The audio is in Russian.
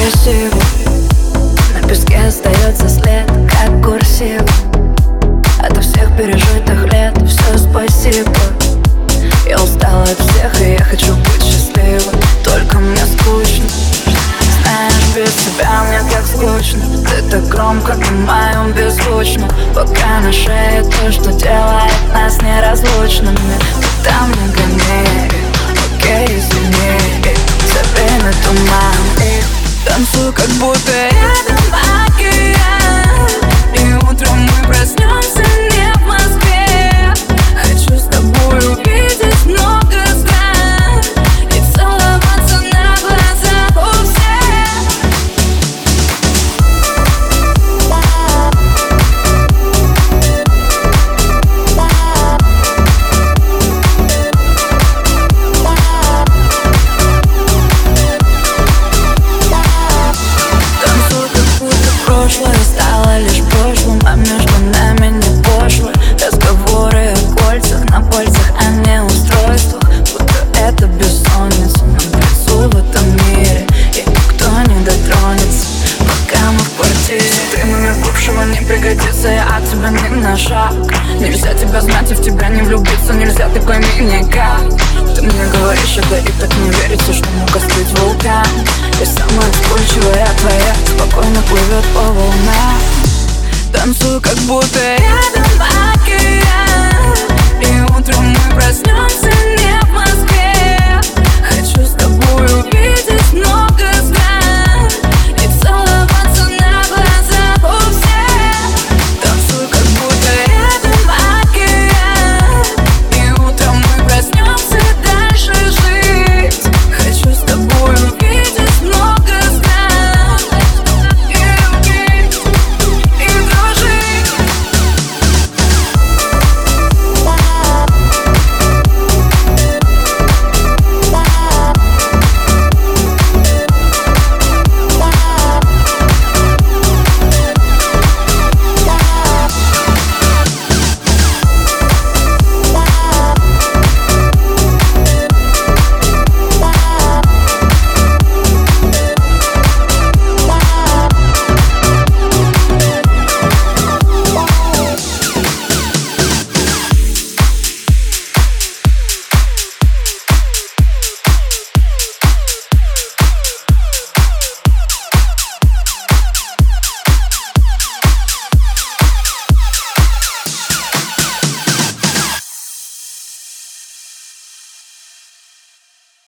красиво. На песке остается след, как курсив. Ото всех пережитых лет все спасибо. Я устала от всех, и я хочу быть счастливой. Только мне скучно. Знаешь, без тебя мне так скучно. Ты так громко на моем беззвучно. Пока на шее то, что делает нас неразлучными. Ты там не гони, окей, извини. Забей на туман и танцуй, как будто рядом океан. И утром мы проснемся не в Москве. Хочу с тобой увидеть много стран и целоваться на глазах у всех. Танцуй, как будто прошлое стало лишь прошлым, а между нами не пошло. Разговоры о кольцах, на пальцах, а не устройствах. Будто это бессонница на плацу в этом мире, и никто не дотронется, пока мы в квартире. Ты номер бывшего не пригодится, я от тебя ни на шаг. Нельзя тебя знать и в тебя не влюбиться. Нельзя, ты пойми никак. Ты мне говоришь это и так не верится, что мог остыть вулкан. И самая вспыльчивая твоя спокойно плывет по волнам. Танцуй, как будто рядом океан. И утром мы проснемся не в Москве. Хочу с тобой увидеть